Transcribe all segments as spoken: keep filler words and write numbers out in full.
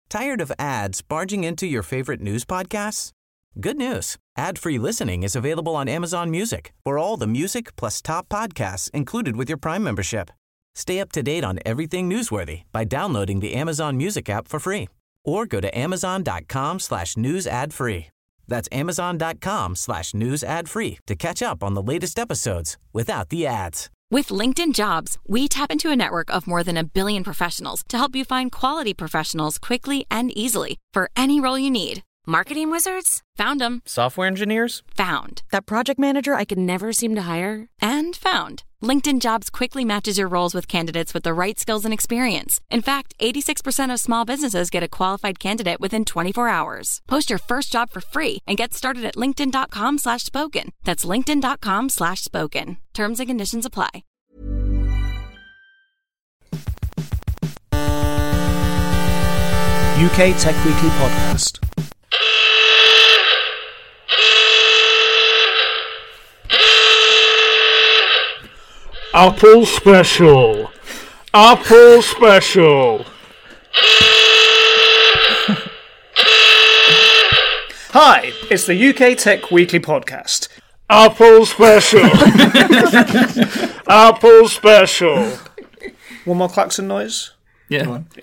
Tired of ads barging into your favorite news podcasts? Good news. Ad-free listening is available on Amazon Music for all the music plus top podcasts included with your Prime membership. Stay up to date on everything newsworthy by downloading the Amazon Music app for free or go to amazon.com slash news ad free. That's amazon.com slash news ad free to catch up on the latest episodes without the ads. With LinkedIn Jobs, we tap into a network of more than a billion professionals to help you find quality professionals quickly and easily for any role you need. Marketing wizards? Found them. Software engineers? Found. That project manager I could never seem to hire? And found. LinkedIn Jobs quickly matches your roles with candidates with the right skills and experience. In fact, eighty-six percent of small businesses get a qualified candidate within twenty-four hours. Post your first job for free and get started at linkedin.com slash spoken. That's linkedin.com slash spoken. Terms and conditions apply. U K Tech Weekly Podcast. Apple Special. Apple Special. Hi, it's the U K Tech Weekly Podcast. Apple Special. Apple Special. One more klaxon noise? Yeah. Go on. Yeah.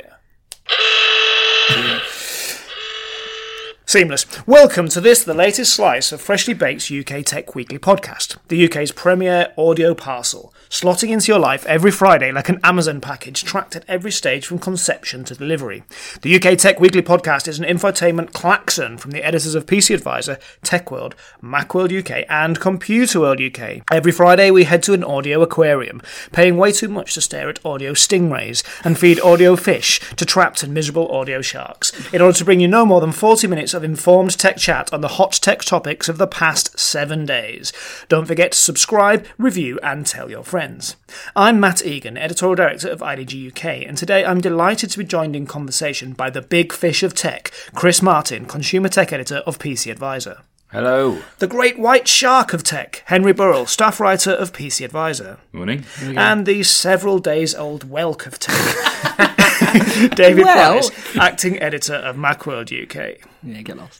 Seamless. Welcome to this, the latest slice of Freshly Baked's U K Tech Weekly Podcast, the U K's premier audio parcel, slotting into your life every Friday like an Amazon package tracked at every stage from conception to delivery. The U K Tech Weekly Podcast is an infotainment klaxon from the editors of P C Advisor, TechWorld, Macworld U K and Computer World U K. Every Friday we head to an audio aquarium, paying way too much to stare at audio stingrays and feed audio fish to trapped and miserable audio sharks, in order to bring you no more than forty minutes of informed tech chat on the hot tech topics of the past seven days. Don't forget to subscribe, review and tell your friends. I'm Matt Egan, Editorial Director of I D G U K, and today I'm delighted to be joined in conversation by the big fish of tech, Chris Martin, Consumer Tech Editor of P C Advisor. Hello. The great white shark of tech, Henry Burrell, Staff Writer of P C Advisor. Morning. And the several days old whelk of tech, David Well. Price, Acting Editor of Macworld U K. Yeah, get lost.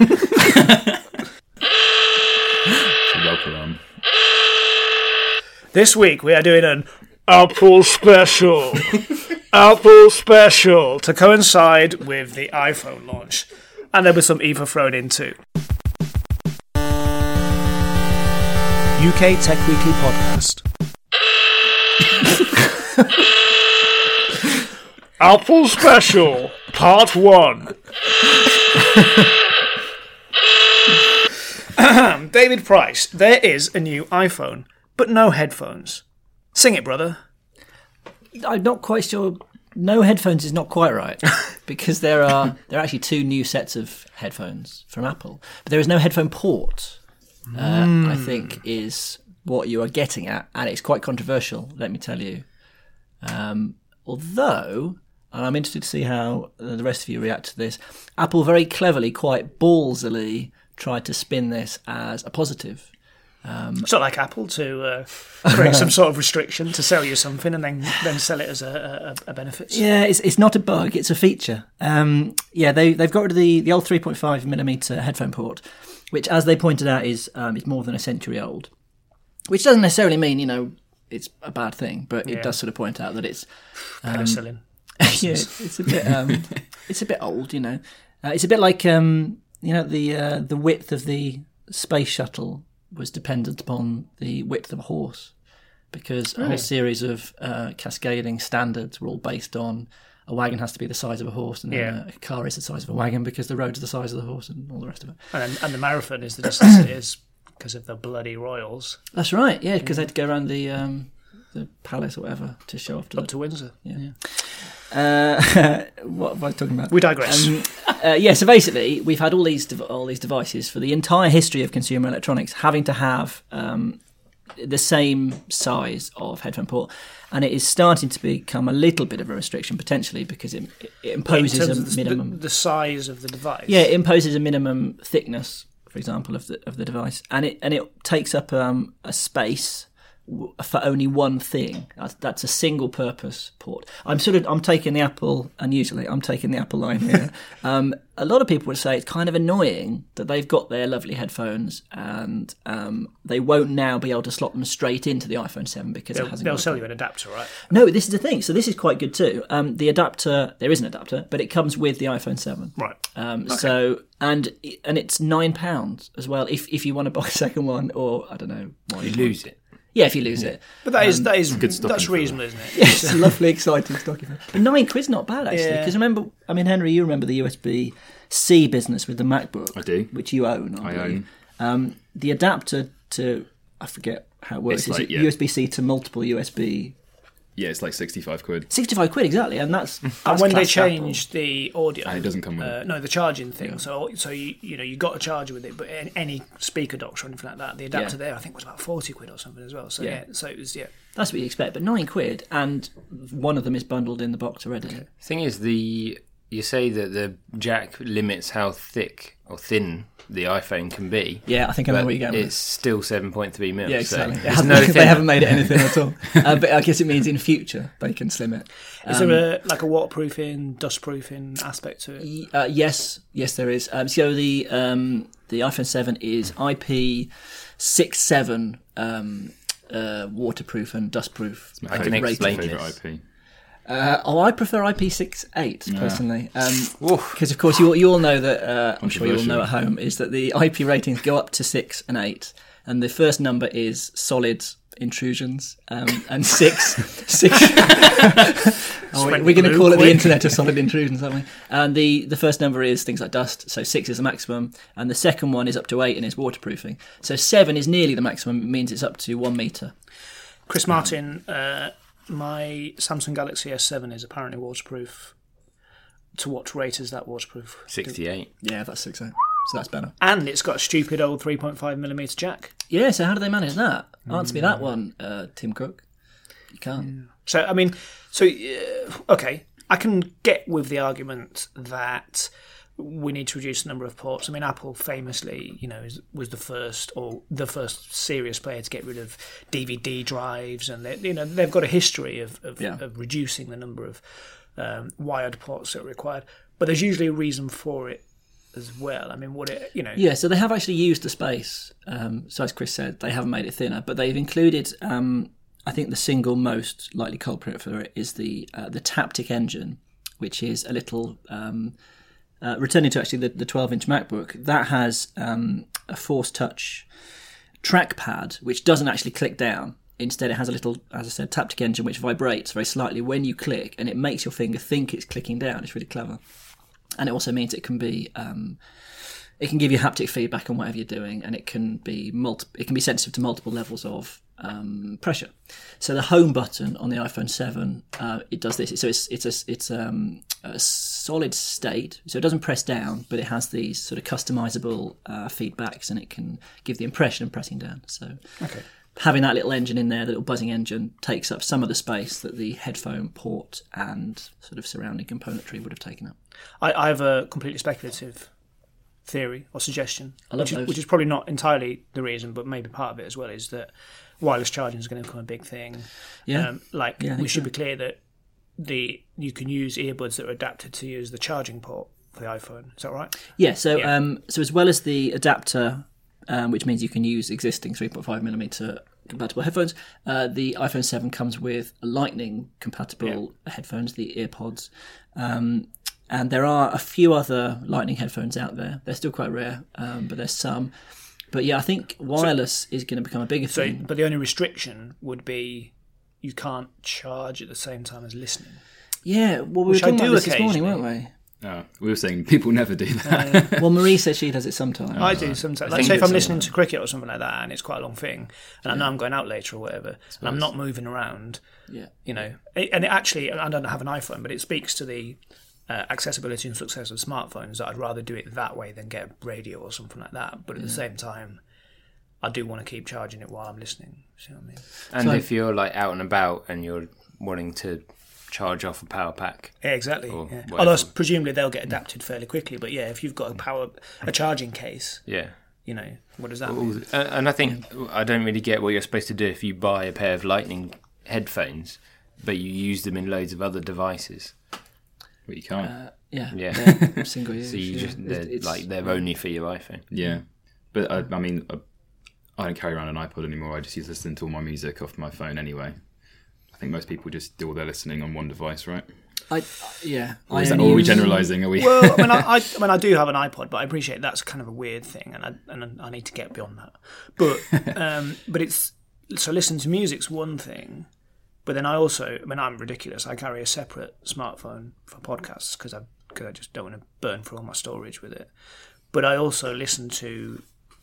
Welcome. This week we are doing an Apple Special. Apple Special to coincide with the iPhone launch. And there was some Eva thrown in too. U K Tech Weekly Podcast. Apple Special, Part one. David Price, there is a new iPhone, but no headphones. Sing it, brother. I'm not quite sure. No headphones is not quite right, because there are there are actually two new sets of headphones from Apple, but there is no headphone port. Uh, Mm. I think is what you are getting at, and it's quite controversial. Let me tell you. Um, although, and I'm interested to see how uh, the rest of you react to this. Apple very cleverly, quite ballsily, tried to spin this as a positive. Um, It's not like Apple to uh, create some sort of restriction to sell you something and then then sell it as a, a, a benefit. Yeah, it's it's not a bug; it's a feature. Um, yeah, they they've got rid of the, the old three point five millimeter headphone port, which, as they pointed out, is um, is more than a century old. Which doesn't necessarily mean, you know, it's a bad thing, but it Yeah. does sort of point out that it's um, Penicillin. yeah, it's a bit um, it's a bit old, you know. Uh, it's a bit like um, you know the uh, the width of the space shuttle was dependent upon the width of a horse, because a whole Right. series of uh, cascading standards were all based on a wagon has to be the size of a horse, and then Yeah. a car is the size of a wagon because the road's the size of the horse, and all the rest of it. And, then, and the marathon is the distance it is because of the bloody royals That's right, yeah, because they had to go around the um, the palace or whatever to show off to up the. to Windsor. Yeah. Uh, what was I talking about? We digress. Um, uh, yeah, so basically, we've had all these dev- all these devices for the entire history of consumer electronics having to have um, the same size of headphone port, and it is starting to become a little bit of a restriction potentially because it, it imposes in terms a of the, minimum. the, the size of the device. Yeah, it imposes a minimum thickness, for example, of the of the device, and it and it takes up um, a space w- for only one thing. That's, that's a single purpose port. I'm sort of I'm taking the Apple, and usually I'm taking the Apple line here. um, a lot of people would say it's kind of annoying that they've got their lovely headphones and um, they won't now be able to slot them straight into the iPhone seven because They'll, it hasn't. they'll got sell a- you an adapter, right? No, this is the thing. So this is quite good too. Um, the adapter, there is an adapter, but it comes with the iPhone seven. Right. Um, So and and it's nine pounds as well if if you want to buy a second one, or I don't know why You lose it. Yeah, if you lose it. But that is that is good stocking that's filler. reasonable, isn't it? It's a lovely, exciting stocking filler. But nine quid's not bad actually, Yeah. because remember, I mean, Henry, you remember the U S B C business with the MacBook? I do. Which you own. I, I believe. Um, the adapter to I forget how it works. It's Is like, it yeah. U S B C to multiple U S B? Yeah, it's like sixty-five quid. Sixty-five quid exactly, and that's, that's And when they class Apple. changed the audio, And it doesn't come with uh, it. no, the charging thing. So, so you you know you got a charger with it, but an- any speaker docks or anything like that, the adapter Yeah. there I think was about forty quid or something as well. So yeah, Yeah. so it was yeah. That's what you expect, but nine quid, and one of them is bundled in the box already. Thing is, the you say that the jack limits how thick or thin the iPhone can be. Yeah, I think I know but what you're going with. it's still seven point three mil. Yeah, exactly. So It it's hasn't- no they thinner. haven't made it anything at all. Uh, but I guess it means in future they can slim it. Is there a like a waterproofing, dustproofing aspect to it? Uh, yes, yes, there is. Um, so the um, the iPhone seven is I P six seven um, uh, waterproof and dustproof. My I can favourite- explain favourite this. I P. Uh, oh, I prefer I P six eight personally, because of course you all- you all know that uh, I'm sure you all know at home is that the I P ratings go up to six and eight, and the first number is solid intrusions, um, and six six. oh, we- Spread we're going to glue call it the quick. internet of solid intrusions, aren't we? And the the first number is things like dust, so six is the maximum, and the second one is up to eight and is waterproofing. So seven is nearly the maximum. It means it's up to one meter. Chris Martin, uh, my Samsung Galaxy S seven is apparently waterproof. To what rate is that waterproof? sixty-eight. Yeah, that's six eight. So that's better. And it's got a stupid old three point five millimeter jack. Yeah, so how do they manage that? Answer me that one, uh, Tim Cook. You can't. So I mean, so uh, okay, I can get with the argument that we need to reduce the number of ports. I mean, Apple famously, you know, is, was the first or the first serious player to get rid of D V D drives, and they, you know they've got a history of of, Yeah. of reducing the number of um, wired ports that are required. But there's usually a reason for it as well. I mean, what it, you know, Yeah, so they have actually used the space. Um, so as Chris said, they haven't made it thinner, but they've included. Um, I think the single most likely culprit for it is the uh, the Taptic engine, which is a little. Um, uh, returning to actually the, the twelve inch MacBook, that has um, a Force Touch trackpad, which doesn't actually click down. Instead, it has a little, as I said, Taptic engine which vibrates very slightly when you click, and it makes your finger think it's clicking down. It's really clever, and it also means it can be. Um, It can give you haptic feedback on whatever you're doing, and it can be multi- It can be sensitive to multiple levels of um, pressure. So the home button on the iPhone seven, uh, it does this. So it's it's a it's um, a solid state. So it doesn't press down, but it has these sort of customizable uh, feedbacks, and it can give the impression of pressing down. So okay. having that little engine in there, the little buzzing engine, takes up some of the space that the headphone port and sort of surrounding componentry would have taken up. I, I have a completely speculative theory or suggestion, I love which is, those. which is probably not entirely the reason, but maybe part of it as well, is that wireless charging is going to become a big thing. Yeah. Um, like Yeah, I we think should so. be clear that the you can use earbuds that are adapted to use the charging port for the iPhone. Is that right? Yeah, so Yeah. um, so as well as the adapter, um, which means you can use existing three point five millimeter compatible headphones, uh, the iPhone seven comes with Lightning compatible headphones, the EarPods, um, and there are a few other Lightning headphones out there. They're still quite rare, um, but there's some. But yeah, I think wireless is going to become a bigger So, thing. but the only restriction would be you can't charge at the same time as listening. Yeah, well, we Which were I talking do about this this morning, occasionally. weren't we? Oh, we were saying people never do that. Well, Marie says she does it sometimes. I do sometimes. I Like, think say if it's I'm a- listening to cricket or something like that, and it's quite a long thing, and I know I'm going out later or whatever, and I'm not moving around, Yeah. you know, it, and it actually, I don't have an iPhone, but it speaks to the uh, accessibility and success of smartphones that I'd rather do it that way than get a radio or something like that. But at the same time, I do want to keep charging it while I'm listening. See what I mean? And So- if you're like out and about and you're wanting to charge off a power pack, Yeah, exactly. Or Yeah. whatever. Although presumably they'll get adapted fairly quickly. But yeah, if you've got a power, a charging case, yeah, You know, what does that Well, mean? uh, and I think I don't really get what you're supposed to do if you buy a pair of Lightning headphones, but you use them in loads of other devices. But you can't. Uh, yeah, Yeah. they're single use. So you yeah. just they're, It's- like they're only for your iPhone. Yeah, but I, I mean, I, I don't carry around an iPod anymore. I just use listen to all my music off my phone anyway. I think most people just do all their listening on one device, right? I, yeah. Or, I is that, only or are we use- generalising? Are we? Well, I mean, I, I, I mean, I do have an iPod, but I appreciate that's kind of a weird thing, and I and I need to get beyond that. But um, but it's so listening to music's one thing, but then I also, I mean, I'm ridiculous. I carry a separate smartphone for podcasts because I because I just don't want to burn through all my storage with it. But I also listen to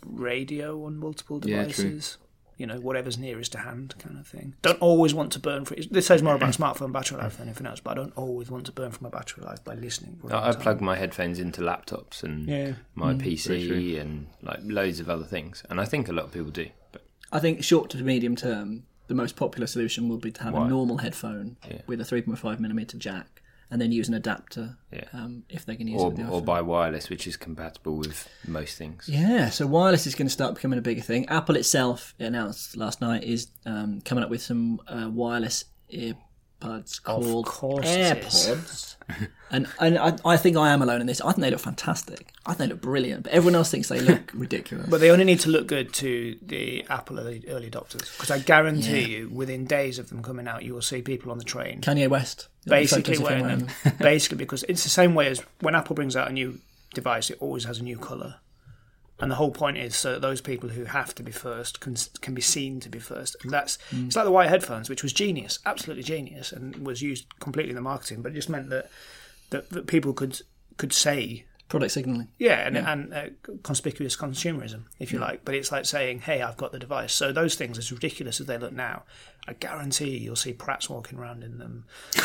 radio on multiple Yeah, devices. You know, whatever's nearest to hand, kind of thing. Don't always want to burn for it. This says more about smartphone battery life than anything else, but I don't always want to burn for my battery life by listening. for a long I, I time. plug my headphones into laptops and Yeah. my very P C true. and like loads of other things, and I think a lot of people do. But I think short to medium term, the most popular solution will be to have Why? a normal headphone Yeah. with a three point five millimeter jack, and then use an adapter Yeah. um, if they can use or it. with the or iPhone. buy wireless, which is compatible with most things. Yeah, so wireless is going to start becoming a bigger thing. Apple itself announced last night is um, coming up with some uh, wireless earbuds called course it is. AirPods. and and I, I think I am alone in this. I think they look fantastic. I think they look brilliant, but everyone else thinks they look ridiculous. But they only need to look good to the Apple early, early adopters, because I guarantee you, within days of them coming out, you will see people on the train. Kanye West. Basically, photos of him wearing wearing them. Basically, because it's the same way as when Apple brings out a new device, it always has a new colour. And the whole point is so that those people who have to be first can can be seen to be first. And that's Mm. it's like the white headphones, which was genius, absolutely genius, and was used completely in the marketing. But it just meant that that, that people could could say, Product signaling. yeah, and, and uh, conspicuous consumerism, if you like. But it's like saying, hey, I've got the device. So those things, as ridiculous as they look now, I guarantee you'll see Pratts walking around in them.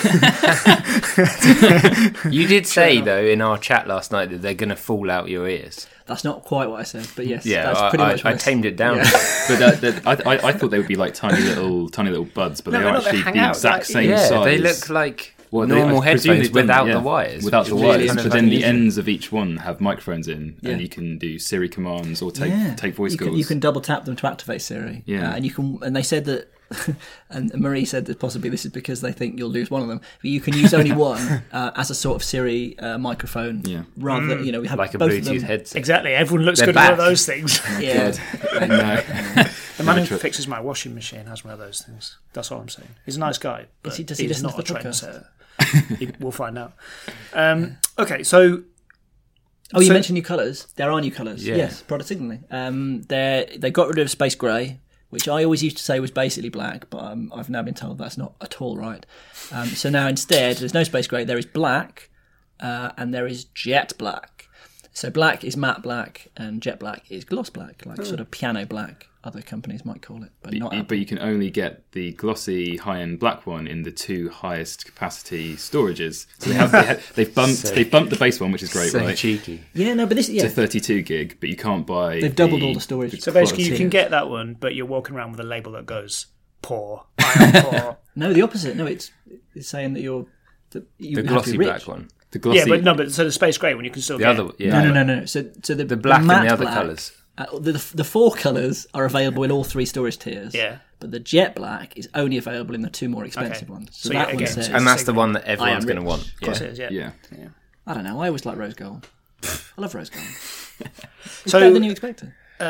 You did say though in our chat last night that they're going to fall out your ears. That's not quite what I said, but yes, Yeah, that's I, pretty I, much what I I said. tamed it down. Yeah. But that, that, I, I, I thought they would be like tiny little, tiny little buds, but No, they they're are not, they actually hang the out, exact like- same Yeah, size. they look like Well, they- normal I presume headphones they've done- without yeah, the wires. Without which the is wires, kind of but then the unusual. ends of each one have microphones in, Yeah. and you can do Siri commands or take Yeah. take voice you calls. can, you can double tap them to activate Siri. Yeah. Uh, and you can, and they said that, and Marie said that possibly this is because they think you'll lose one of them. But you can use only one uh, as a sort of Siri uh, microphone. Yeah. Rather than, you know, we have like a both of Bluetooth them. headset. Exactly, everyone looks They're good with one of back. those things. Yeah. no. The man who Never tr- fixes my washing machine has one of those things. That's all I'm saying. He's a nice guy, but he- does he he's listen not to a the podcast? trendsetter. He- we'll find out. Um, okay, so Oh, you So- mentioned new colours. There are new colours. Yeah. Yes, product signaling. Um, they they got rid of space grey, which I always used to say was basically black, but um, I've now been told that's not at all right. Um, so now instead, there's no space grey. There is black, uh, and there is jet black. So black is matte black, and jet black is gloss black, like sort of piano black. Other companies might call it, but not. You- Apple. but you can only get the glossy high-end black one in the two highest capacity storages. So they have, they have they've bumped So- they've bumped the base one, which is great, so right? cheeky. Yeah, no, but this To yeah, thirty-two gig, but you can't buy. they've doubled all the storage. so basically you quality. can get that one, but you're walking around with a label that goes poor. I am poor. No, the opposite. No, it's it's saying that you're that you The have to glossy be rich. black one. The glossy. Yeah, but no, but so the space grey one you can still The get. other, yeah. No, no, no, no. So, so the, The black and matte the other black, colours. Uh, the the four colours are available in all three storage tiers. Yeah. But the jet black is only available in the two more expensive Okay. ones. So, So that yeah, one again, says, And that's the one that I am everyone's going to rich. want. Of course Yeah. it is, yeah. yeah. I don't know. I always like rose gold. I love rose gold. It's So- better than you expected.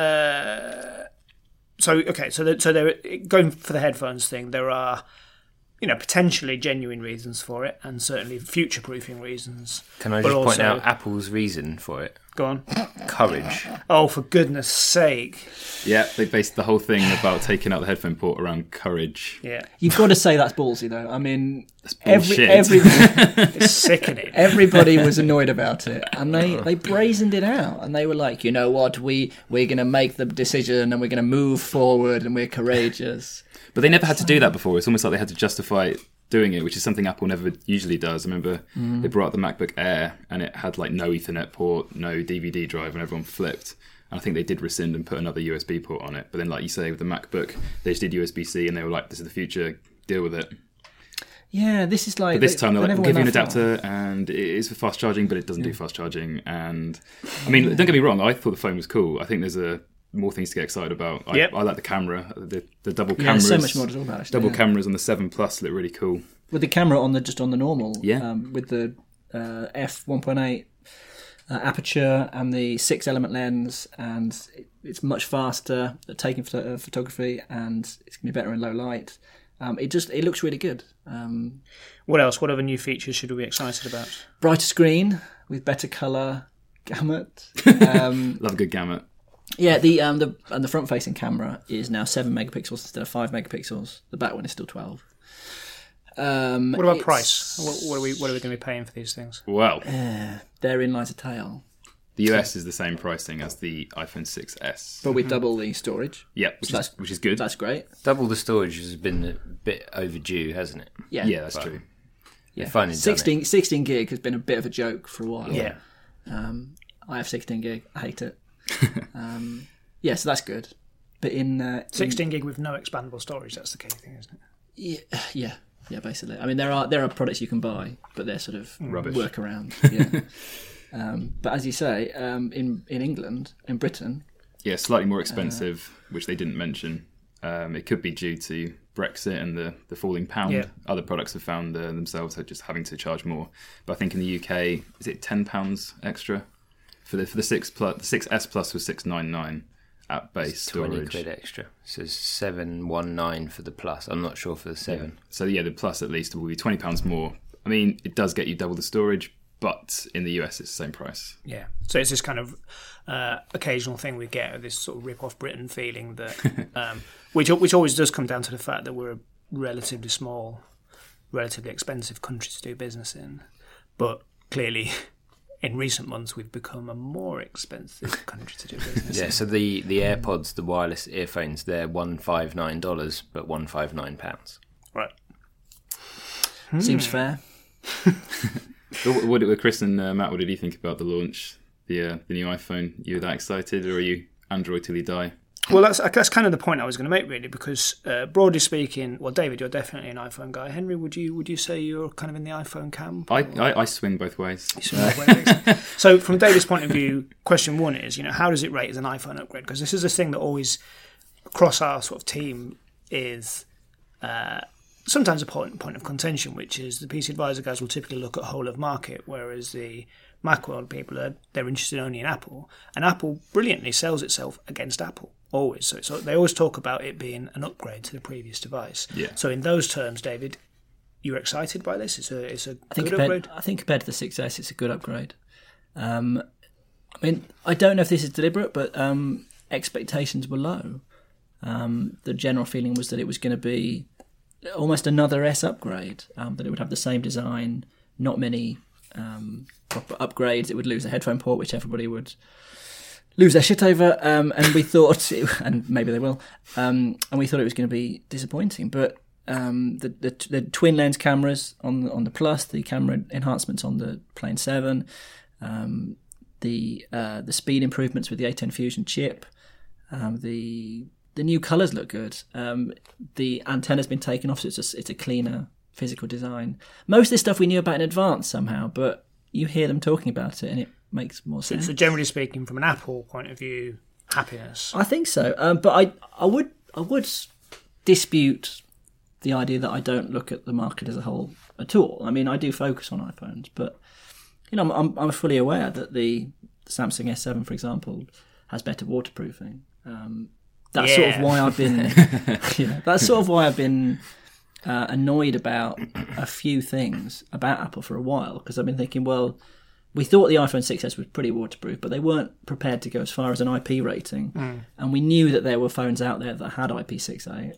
So okay, so the, so they're going for the headphones thing. There are, you know, potentially genuine reasons for it, and certainly future-proofing reasons. Can I But just point also- out Apple's reason for it? Go on. Courage. Oh, for goodness sake! Yeah, they based the whole thing about taking out the headphone port around courage. Yeah, You've got to say that's ballsy, though. I mean, bullshit. every, every it's sickening. everybody was annoyed about it, and they, they brazened it out, and they were like, you know what, we we're going to make the decision, and we're going to move forward, and we're courageous. But they never had to do that before. It's almost like they had to justify doing it, which is something Apple never usually does. I remember they brought out the MacBook Air, and it had like no Ethernet port, no D V D drive, and everyone flipped. And I think they did rescind and put another U S B port on it. But then, like you say, with the MacBook, they just did U S B C, and they were like, "This is the future. Deal with it." Yeah, this is like... But this they, time they're they like, never we'll give you an went that far. adapter and it is for fast charging, but it doesn't do fast charging. And I mean, don't get me wrong, I thought the phone was cool. I think there's a more things to get excited about. I, Yep. I like the camera, the, the double Yeah, cameras. there's so much more to talk about, actually, Double yeah. cameras on the seven Plus look really cool. With the camera on the just on the normal, Yeah. um, with the uh, f one point eight uh, aperture and the six element lens, and it, it's much faster at taking photo- uh, photography, and it's going to be better in low light. Um, it just it looks really good. Um, What else? What other new features should we be excited about? brighter screen with better color gamut. Um, Love a good gamut. yeah, the um the and the front facing camera is now seven megapixels instead of five megapixels. The back one is still twelve. Um, What about it's- price? What, what are we What are we going to be paying for these things? Well, Therein lies a tale, the U S is the same pricing as the iPhone six S. but with double the storage. Yeah, which, So is, that's- which is good. That's great. Double the storage has been a bit overdue, hasn't it? Yeah, yeah, that's true. Yeah, finally done sixteen, sixteen gig has been a bit of a joke for a while. Yeah. Um, I have sixteen gig. I hate it. um, yeah, so that's good. But in, uh, in sixteen gig with no expandable storage. That's the key thing, isn't it? yeah, yeah, yeah, basically. I mean, there are there are products you can buy, but they're sort of Rubbish. workaround. Yeah. um, but as you say, um, in in England, in Britain, Yeah, slightly more expensive, which they didn't mention. Um, it could be due to Brexit and the, the falling pound. Yeah. Other products have found uh, themselves are just having to charge more. But I think in the U K, is it ten pounds extra for the for the six plus? The six S Plus was six nine nine at base twenty storage. quid extra. So it's seven one nine for the Plus. I'm not sure for the seven. So yeah, the Plus at least will be twenty pounds more. I mean, it does get you double the storage, but in the U S it's the same price. Yeah. So it's this kind of uh, occasional thing we get, this sort of rip off Britain feeling that, um, which which always does come down to the fact that we're a relatively small, relatively expensive country to do business in, but clearly, in recent months we've become a more expensive country to do business Yeah, in. so the, the AirPods, the wireless earphones, they're one five nine dollars, but one five nine pounds. Right. seems fair. What, what did Chris and uh, Matt? What did you think about the launch, the uh, the new iPhone? You were that excited, or are you Android till you die? Well, that's that's kind of the point I was going to make, really, because uh, broadly speaking, well, David, you're definitely an iPhone guy. Henry, would you would you say you're kind of in the iPhone camp? I, I, I swing both ways. So, from David's point of view, question one is, you know, how does it rate as an iPhone upgrade? Because this is a thing that always, across our sort of team, is uh, sometimes a point point of contention, which is the P C Advisor guys will typically look at whole of market, whereas the Macworld people are they're interested only in Apple, and Apple brilliantly sells itself against Apple. Always. So, so they always talk about it being an upgrade to the previous device. Yeah. So in those terms, David, you're excited by this? It's a it's a I think good compared, upgrade. I think compared to the six S, it's a good upgrade. Um, I mean, I don't know if this is deliberate, but um, expectations were low. Um, the general feeling was that it was going to be almost another S upgrade, um, that it would have the same design, not many um, proper upgrades. It would lose a headphone port, which everybody would lose their shit over, um, and we thought, it, and maybe they will, um, and we thought it was going to be disappointing. But um, the, the the twin lens cameras on the, on the Plus, the camera enhancements on the Plane seven, um, the uh, the speed improvements with the A ten Fusion chip, um, the the new colours look good. Um, the antenna's been taken off, so it's a, it's a cleaner physical design. Most of this stuff we knew about in advance somehow, but you hear them talking about it, and it makes more So, sense. so generally speaking, from an Apple point of view, happiness. I think so, um, but I I would I would dispute the idea that I don't look at the market as a whole at all. I mean, I do focus on iPhones, but you know, I'm I'm, I'm fully aware that the Samsung S seven, for example, has better waterproofing. Um, that's sort of Yeah. why I've been. you know, that's sort of why I've been uh, annoyed about a few things about Apple for a while, because I've been thinking, well, we thought the iPhone six S was pretty waterproof, but they weren't prepared to go as far as an I P rating. Mm. And we knew that there were phones out there that had I P six eight.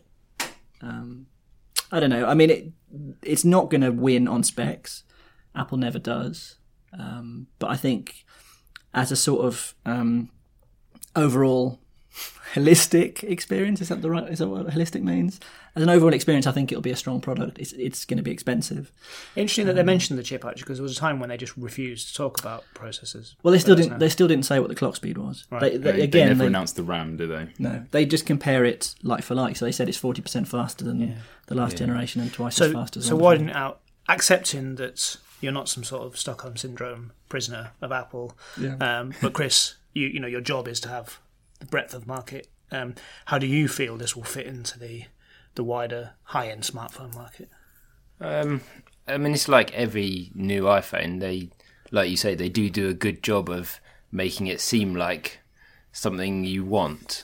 Um, I don't know. I mean, it, it's not going to win on specs. Apple never does. Um, but I think as a sort of um, overall holistic experience. Is that the right? Is that what holistic means? As an overall experience, I think it'll be a strong product. It's it's going to be expensive. Interesting that they mentioned the chip actually, because there was a time when they just refused to talk about processors. Well, they still didn't. Now. They still didn't say what the clock speed was. Right. They, they, they, again, they never they, announced the RAM, did they? No, they just compare it like for like. So they said it's forty percent faster than yeah. the last yeah. generation and twice so, as fast as. So widen it out, accepting that you're not some sort of Stockholm syndrome prisoner of Apple. Yeah. Um, but Chris, you you know your job is to have the breadth of market. Um, how do you feel this will fit into the the wider high-end smartphone market? Um, I mean, it's like every new iPhone. They, like you say, they do do a good job of making it seem like something you want,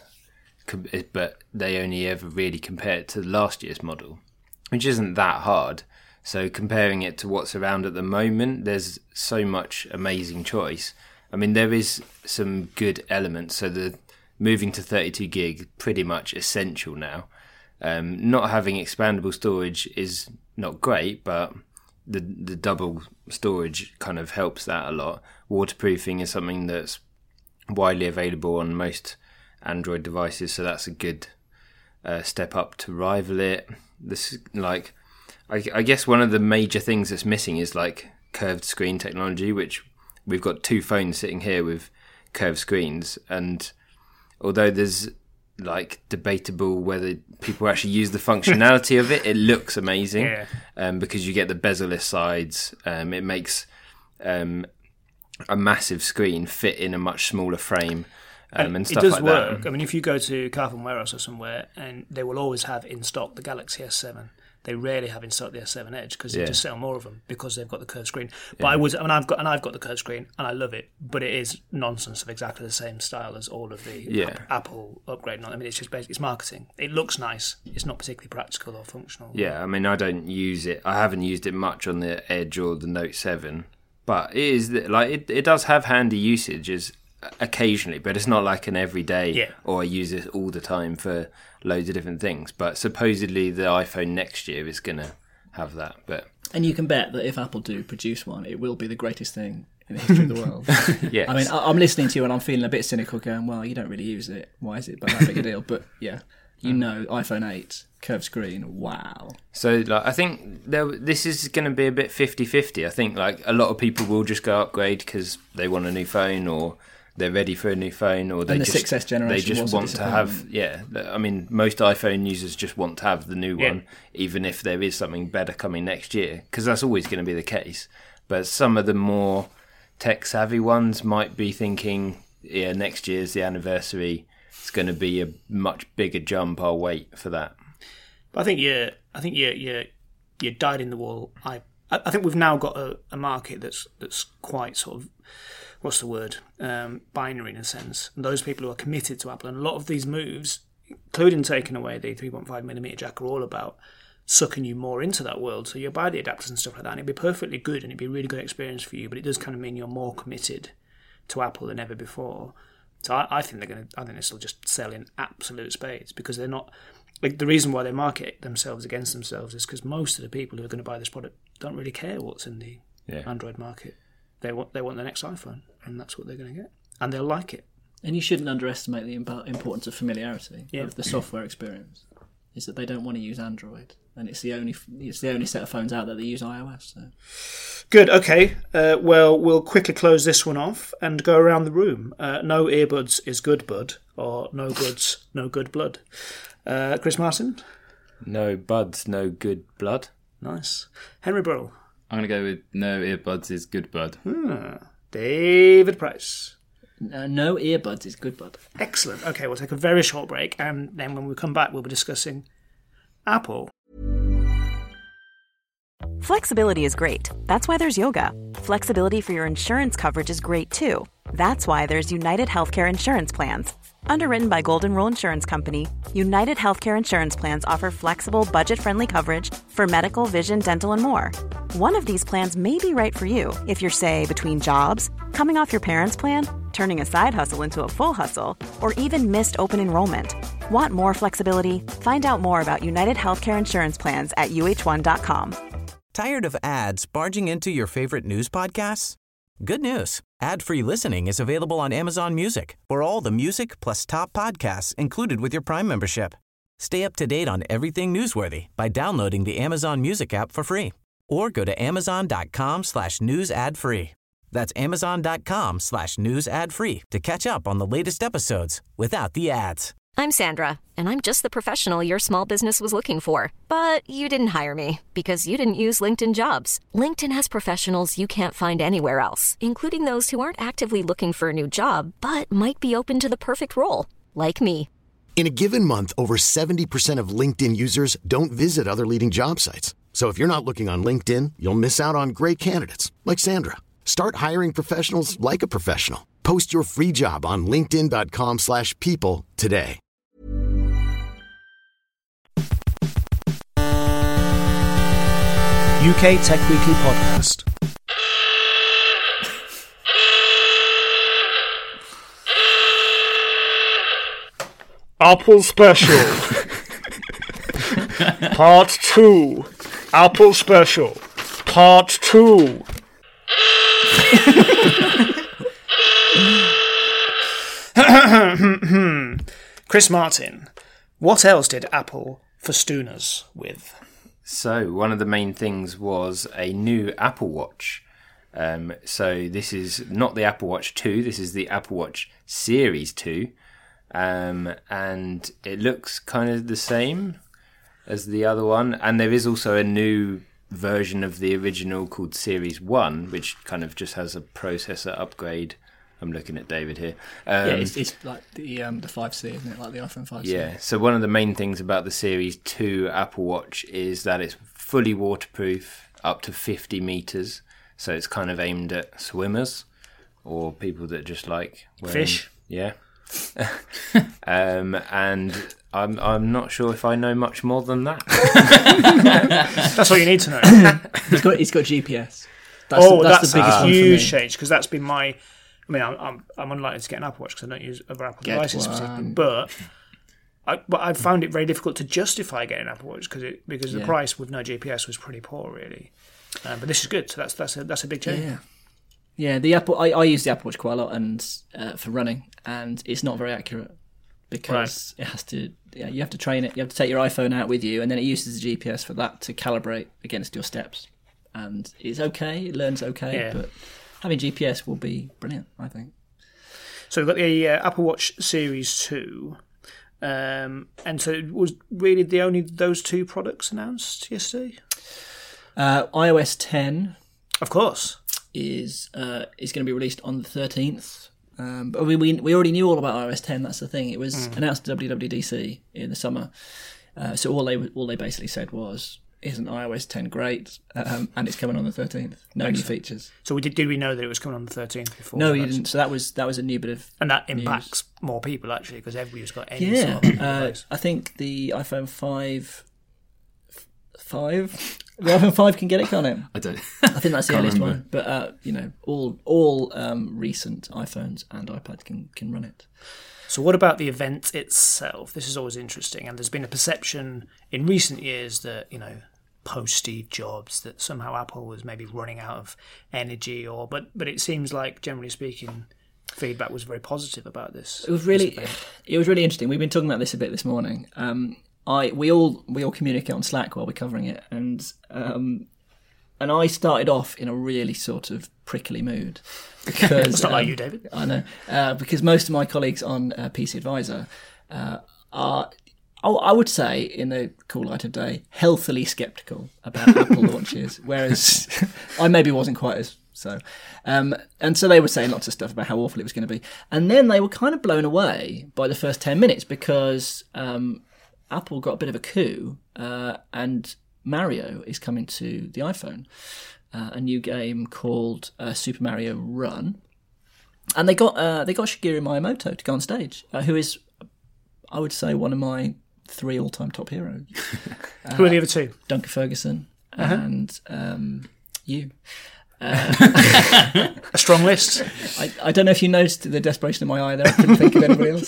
but they only ever really compare it to last year's model, which isn't that hard. So comparing it to what's around at the moment, there's so much amazing choice. I mean, there is some good elements. So the moving to thirty-two gig, pretty much essential now. Um, not having expandable storage is not great, but the the double storage kind of helps that a lot. Waterproofing is something that's widely available on most Android devices, so that's a good uh, step up to rival it. This like, I, I guess one of the major things that's missing is like curved screen technology, which we've got two phones sitting here with curved screens, and although there's like debatable whether people actually use the functionality of it, it looks amazing. Yeah. Um, because you get the bezel-less sides. Um, it makes um, a massive screen fit in a much smaller frame. Um, and, and stuff it does like work. that. I mean, if you go to Carphone Warehouse or somewhere, and they will always have in stock the Galaxy S seven. They rarely have in stock the S seven Edge because they yeah. just sell more of them because they've got the curved screen. But yeah. I would, I mean, I've got and I've got the curved screen and I love it. But it is nonsense of exactly the same style as all of the yeah. Apple, Apple upgrade. I mean, it's just basically it's marketing. It looks nice. It's not particularly practical or functional. Yeah, I mean, I don't use it. I haven't used it much on the Edge or the Note seven, but it is like it. It does have handy usages occasionally, but it's not like an everyday yeah. or I use it all the time for loads of different things. But supposedly the iPhone next year is going to have that. But and you can bet that if Apple do produce one, it will be the greatest thing in the history of the world. yes. I mean, I'm listening to you and I'm feeling a bit cynical going, well, you don't really use it. Why is it but that big a deal? But yeah, you know, iPhone eight, curved screen, wow. So like, I think there, this is going to be a bit fifty-fifty. I think like a lot of people will just go upgrade because they want a new phone or they're ready for a new phone, or they and the just six S generation they just was want to have. Yeah, I mean, most iPhone users just want to have the new yeah. one, even if there is something better coming next year, because that's always going to be the case. But some of the more tech savvy ones might be thinking, yeah, next year's the anniversary. It's going to be a much bigger jump. I'll wait for that. But I think you, I think you, you, you dyed in the wool. I, I think we've now got a, a market that's that's quite sort of. What's the word? Um, binary in a sense. And those people who are committed to Apple, and a lot of these moves, including taking away the three point five millimeter jack, are all about sucking you more into that world. So you buy the adapters and stuff like that, and it'd be perfectly good, and it'd be a really good experience for you. But it does kind of mean you're more committed to Apple than ever before. So I, I think they're going to. I think they still just sell in absolute spades because they're not. Like the reason why they market themselves against themselves is because most of the people who are going to buy this product don't really care what's in the yeah. Android market. They want they want the next iPhone, and that's what they're going to get, and they'll like it. And you shouldn't underestimate the imp- importance of familiarity yeah. of the software experience. Is that they don't want to use Android, and it's the only it's the only set of phones out there that use iOS. So. Good. Okay. Uh, well, we'll quickly close this one off and go around the room. Uh, no earbuds is good, bud, or no goods, no good blood. Uh, Chris Martin. No buds, no good blood. Nice. Henry Burrell. I'm going to go with no earbuds is good bud. Hmm. David Price. Uh, no earbuds is good bud. Excellent. Okay, we'll take a very short break, and then when we come back, we'll be discussing Apple. Flexibility is great. That's why there's yoga. Flexibility for your insurance coverage is great too. That's why there's United Healthcare Insurance Plans. Underwritten by Golden Rule Insurance Company, United Healthcare Insurance Plans offer flexible, budget-friendly coverage for medical, vision, dental, and more. One of these plans may be right for you if you're, say, between jobs, coming off your parents' plan, turning a side hustle into a full hustle, or even missed open enrollment. Want more flexibility? Find out more about United Healthcare Insurance Plans at U H one dot com. Tired of ads barging into your favorite news podcasts? Good news. Ad-free listening is available on Amazon Music for all the music plus top podcasts included with your Prime membership. Stay up to date on everything newsworthy by downloading the Amazon Music app for free or go to amazon.com slash news ad free. That's amazon.com slash news ad free to catch up on the latest episodes without the ads. I'm Sandra, and I'm just the professional your small business was looking for. But you didn't hire me because you didn't use LinkedIn Jobs. LinkedIn has professionals you can't find anywhere else, including those who aren't actively looking for a new job, but might be open to the perfect role, like me. In a given month, over seventy percent of LinkedIn users don't visit other leading job sites. So if you're not looking on LinkedIn, you'll miss out on great candidates like Sandra. Start hiring professionals like a professional. Post your free job on linkedin.com slash people today. U K Tech Weekly Podcast. Apple Special. Part two. Apple Special. Part two. Chris Martin, what else did Apple festoon us with? So, one of the main things was a new Apple Watch. Um, so, this is not the Apple Watch two, this is the Apple Watch Series two. Um, and it looks kind of the same as the other one. And there is also a new version of the original called Series one, which kind of just has a processor upgrade. I'm looking at David here. Um, yeah, it's, it's like the um, the five C, isn't it? Like the iPhone five C. Yeah, so one of the main things about the Series two Apple Watch is that it's fully waterproof, up to fifty metres. So it's kind of aimed at swimmers or people that just like wearing, fish. Yeah. um, and I'm I'm not sure if I know much more than that. That's all you need to know. It's got it's got G P S. That's oh, the, that's, that's the biggest a one huge for me. change because that's been my. I mean, I'm I'm, I'm unlikely to get an Apple Watch because I don't use other Apple Get devices, one. particularly. But I but I found it very difficult to justify getting an Apple Watch because it because the Yeah. price with no G P S was pretty poor, really. Um, but this is good, so that's that's a that's a big change. Yeah, yeah. The Apple, I, I use the Apple Watch quite a lot and uh, for running, and it's not very accurate because it has to. Yeah, you have to train it. You have to take your iPhone out with you, and then it uses the G P S for that to calibrate against your steps. And it's okay. It learns okay, Yeah. but having G P S will be brilliant, I think. So we've got the uh, Apple Watch Series two, um, and so it was really the only those two products announced yesterday. Uh, iOS ten Of course. is uh, is going to be released on the thirteenth. Um, but we, we we already knew all about iOS ten. That's the thing. It was Mm. announced at W W D C in the summer. Uh, so all they all they basically said was, "Isn't iOS ten great?" Um, and it's coming on the thirteenth. No new features. So we did did we know that it was coming on the thirteenth before? No, that? you didn't. So that was that was a new bit of And that news. impacts more people actually because everybody's got any Yeah, sort of uh, device. I think the iPhone five, f- five, the iPhone five can get it, can't it? I don't. I think that's the Can't earliest remember. one. But uh, you know, all all um, recent iPhones and iPads can can run it. So what about the event itself? This is always interesting, and there's been a perception in recent years that, you know, post Steve Jobs, that somehow Apple was maybe running out of energy, or but but it seems like generally speaking, feedback was very positive about this. It was really, this event. it was really interesting. We've been talking about this a bit this morning. Um, I we all we all communicate on Slack while we're covering it, and um, and I started off in a really sort of prickly mood because It's not like um, you, David. I know uh, because most of my colleagues on uh, P C Advisor uh, are. Oh, I would say, in the cool light of day, healthily sceptical about Apple launches, whereas I maybe wasn't quite as so. Um, and so they were saying lots of stuff about how awful it was going to be. And then they were kind of blown away by the first ten minutes because um, Apple got a bit of a coup uh, and Mario is coming to the iPhone, uh, a new game called uh, Super Mario Run. And they got uh, they got Shigeru Miyamoto to go on stage, uh, who is, I would say, one of my three all-time top heroes. Uh, Who are the other two? Duncan Ferguson Uh-huh. and um, you. Uh, A strong list. I, I don't know if you noticed the desperation in my eye there. I couldn't think of anybody else.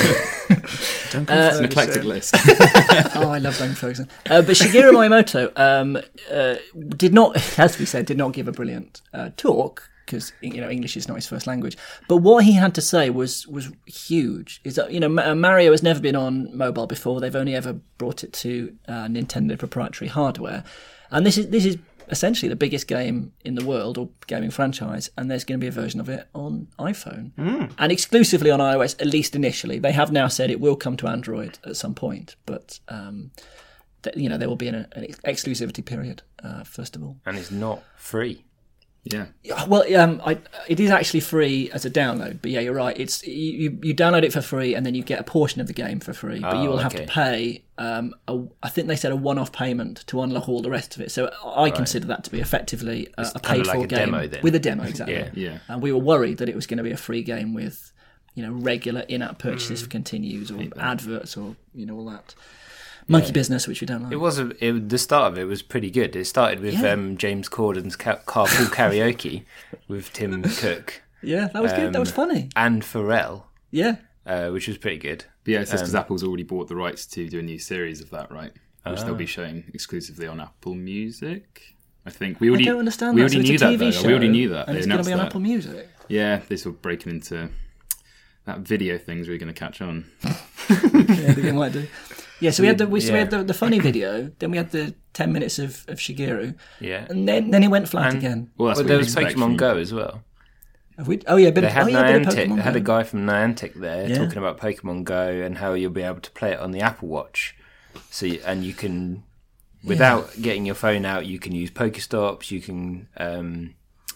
Duncan Uh, It's an eclectic list. Oh, I love Duncan Ferguson. Uh, but Shigeru Miyamoto um, uh, did not, as we said, did not give a brilliant uh, talk. because you know English is not his first language. But what he had to say was was huge. Is that you know Mario has never been on mobile before. They've only ever brought it to uh, Nintendo proprietary hardware, and this is this is essentially the biggest game in the world or gaming franchise. And there's going to be a version of it on iPhone mm. and exclusively on iOS, at least initially. They have now said it will come to Android at some point, but um, th- you know there will be an, an exclusivity period uh, first of all. And it's not free. Yeah. Well, um, I, it is actually free as a download, but yeah, you're right. It's you, you download it for free, and then you get a portion of the game for free. But oh, you will have okay. to pay. Um, a, I think they said a one-off payment to unlock all the rest of it. So I right. consider that to be effectively a, a kind of paid-for like a game demo, then. with a demo, exactly. yeah. Yeah. And we were worried that it was going to be a free game with, you know, regular in-app purchases Mm. for continues or adverts or you know all that. Monkey yeah. business, which we don't like. It was a, it, the start of it was pretty good. It started with yeah. um, James Corden's ca- carpool karaoke with Tim Cook. Yeah, that was um, good. That was funny. And Pharrell. Yeah, uh, which was pretty good. But yeah, it's just because um, Apple's already bought the rights to do a new series of that, right? Which oh. they'll be showing exclusively on Apple Music. I think we already. I don't understand we that. already so knew it's a that. T V Though. show, We already knew that. And they it's going to be on that. Apple Music. Yeah, they're sort of breaking into that video thing's really going to catch on. Yeah, I think it might do. Yeah, so we had the we, so yeah. we had the, the funny video, then we had the ten minutes of, of Shigeru, yeah, and then then he went flat and, again. Well, that's well what there was Pokemon from... Go as well. Have we, oh yeah, a bit they of, had oh, yeah, Niantic. bit of Pokemon They had Go. a guy from Niantic there yeah. talking about Pokemon Go and how you'll be able to play it on the Apple Watch. So you, and you can, without yeah. getting your phone out, you can use Pokestops. You can um,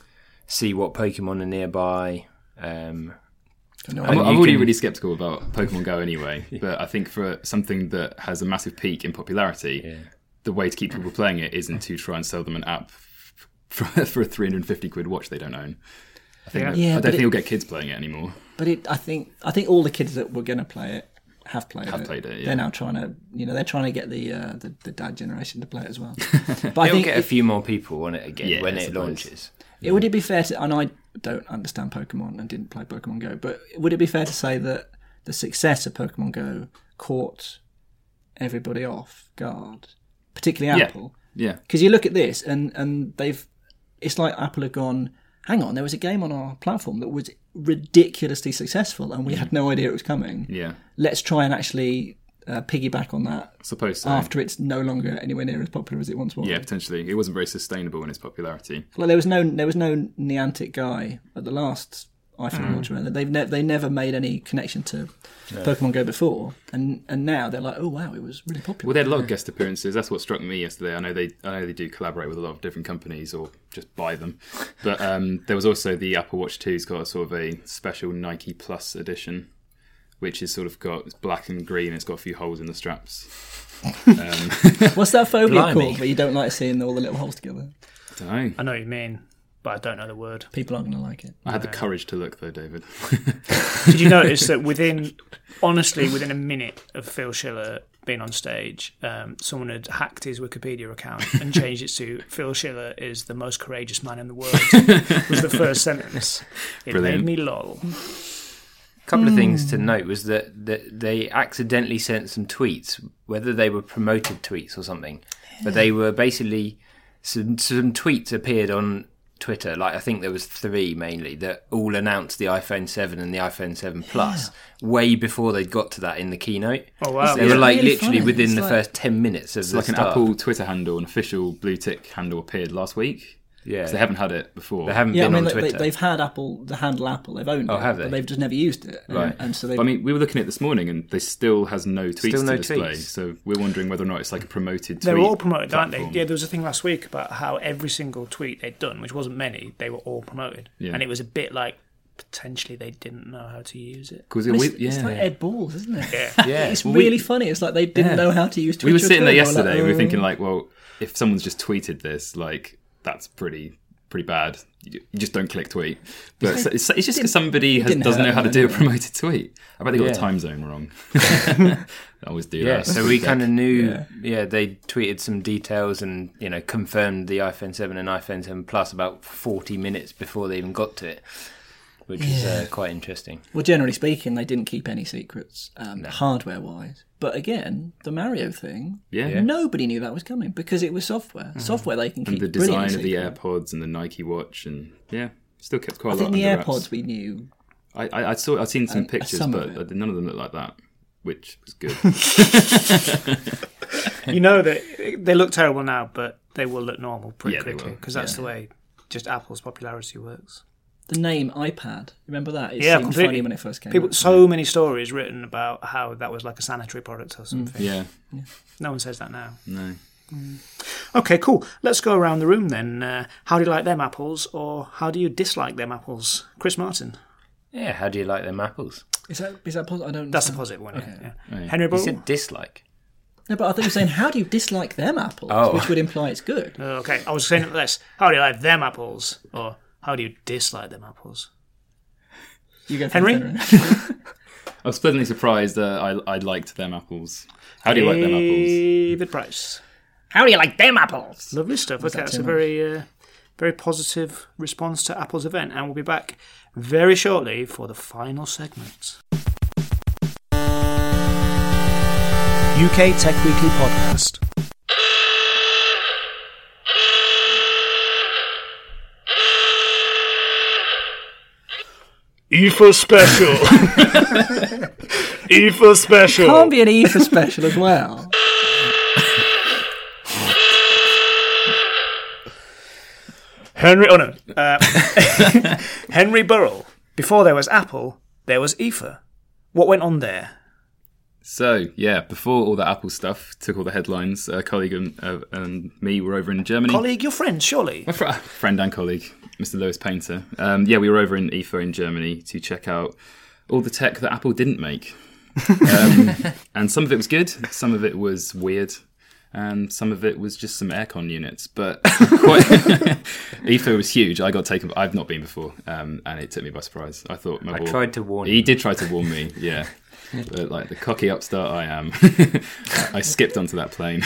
see what Pokemon are nearby. Um, No, I'm, I'm already can... really sceptical about Pokemon Go anyway, but I think for something that has a massive peak in popularity, yeah. the way to keep people playing it isn't to try and sell them an app for, for a three hundred fifty quid watch they don't own. I think yeah. that, Yeah, I don't think it, you'll get kids playing it anymore. But it, I think I think all the kids that were going to play it have played have it. played it. Yeah. They're now trying to, you know, they're trying to get the uh, the, the dad generation to play it as well. But I think get a few more people on it again yeah, when it launches. It, would it be fair to, and I don't understand Pokemon and didn't play Pokemon Go, but would it be fair to say that the success of Pokemon Go caught everybody off guard, particularly Apple? Yeah. Because you look at this, and, and they've, it's like Apple have gone, hang on, there was a game on our platform that was ridiculously successful, and we mm. had no idea it was coming. Yeah. Let's try and actually uh, piggyback on that. Suppose so. After it's no longer anywhere near as popular as it once was. Yeah, potentially. It wasn't very sustainable in its popularity. Like there was no there was no Niantic guy at the last iPhone launch. Mm. They've ne- they never made any connection to no. Pokemon Go before, and and now they're like, oh wow, it was really popular. Well, they had a lot of guest appearances. That's what struck me yesterday. I know they I know they do collaborate with a lot of different companies or just buy them, but um, there was also the Apple Watch two's got a sort of a special Nike Plus edition, which is sort of got it's black and green. It's got a few holes in the straps. Um, What's that phobia Blimey. called? Where you don't like seeing all the little holes together? I don't know. I know what you mean, but I don't know the word. People aren't going to like it. I had the courage to look though, David. Did you notice that within, honestly, within a minute of Phil Schiller being on stage, um, someone had hacked his Wikipedia account and changed it to Phil Schiller is the most courageous man in the world, was the first sentence. It Brilliant. made me lol. Couple of things to note was that, that they accidentally sent some tweets, whether they were promoted tweets or something, but they were basically some some tweets appeared on Twitter. Like I think there was three mainly that all announced the iPhone seven and the iPhone seven Plus yeah. way before they'd got to that in the keynote. Oh wow! They were like really literally funny. within It's the like, first ten minutes of It's the like an start. Apple Twitter handle, an official blue tick handle appeared last week. Yeah, they haven't had it before. They haven't Yeah, I been mean, on they, Twitter. they've had Apple, the handle Apple, they've owned Oh, it, have they? but they've just never used it. And, Right. and so they. But, I mean, we were looking at it this morning, and they still has no tweets Still no to display. tweets. So we're wondering whether or not it's like a promoted. They're tweet all promoted, aren't they? platform. Yeah, there was a thing last week about how every single tweet they'd done, which wasn't many, they were all promoted. Yeah. And it was a bit like potentially they didn't know how to use it. Because But we, it's, yeah, it's like Ed Balls, isn't it? Yeah. yeah, It's Well, we- really funny. It's like they didn't Yeah. know how to use Twitter. we were sitting there at all. yesterday. Like, We were oh. thinking like, well, if someone's just tweeted this, like that's pretty pretty bad. You you just don't click tweet. But it's, it's, it's just because somebody has, didn't doesn't know hurt how to them, do a yeah. promoted tweet. I bet they got Yeah. the time zone wrong. I always do Yeah, that. so we kind of knew. Yeah. Yeah. they tweeted some details and you know confirmed the iPhone seven and iPhone seven Plus about forty minutes before they even got to it, which is uh, quite interesting. Well, generally speaking, they didn't keep any secrets, um, hardware-wise. But again, the Mario thing, Yeah. Yeah. nobody knew that was coming because it was software. Software they can keep and the brilliant design of the secret. AirPods and the Nike watch and yeah, Still kept quite I a think lot the under AirPods wraps. we knew. I, I, I saw. I'd seen some Uh, pictures, some of but it. none of them looked like that, which was good. You know that they look terrible now, but they will look normal pretty Yeah, they quickly will. because that's Yeah. the way just Apple's popularity works. The name iPad, remember that? It Yeah, seemed completely. funny when it first came People, out. so many stories written about how that was like a sanitary product or something. Yeah, No one says that now. no. Okay, cool. Let's go around the room then. Uh, how do you like them apples, or how do you dislike them apples? Chris Martin. Yeah, how do you like them apples? Is that is that positive? I don't. That's a understand. positive one. Okay. Yeah. Oh, yeah. Henry You Burrell. said dislike. No, but I thought you were saying, how do you dislike them apples? Oh. Which would imply it's good. Uh, okay, I was saying it less. How do you like them apples, or how do you dislike them apples? You go first, Henry? I was pleasantly surprised that I I liked them apples. How do you like them apples? David Price. How do you like them apples? Lovely stuff. Was Okay, that that's too a much? very, uh, very positive response to Apple's event, and we'll be back very shortly for the final segment. U K Tech Weekly Podcast. E for special. E for special. Can't be an E for special as well. Henry, oh no, uh, Henry Burrell. Before there was Apple, there was E F A. What went on there? So yeah, before all that Apple stuff took all the headlines, a colleague and, uh, and me were over in Germany. Colleague, your friend, surely. My fr- friend and colleague, Mister Lewis Painter. Um, yeah, we were over in I F A in Germany to check out all the tech that Apple didn't make. Um, and some of it was good, some of it was weird, and some of it was just some aircon units. But quite I F A was huge. I got taken. I've not been before, um, and it took me by surprise. I thought my I boy- tried to warn He you. did try to warn me. Yeah. But like the cocky upstart I am, I skipped onto that plane,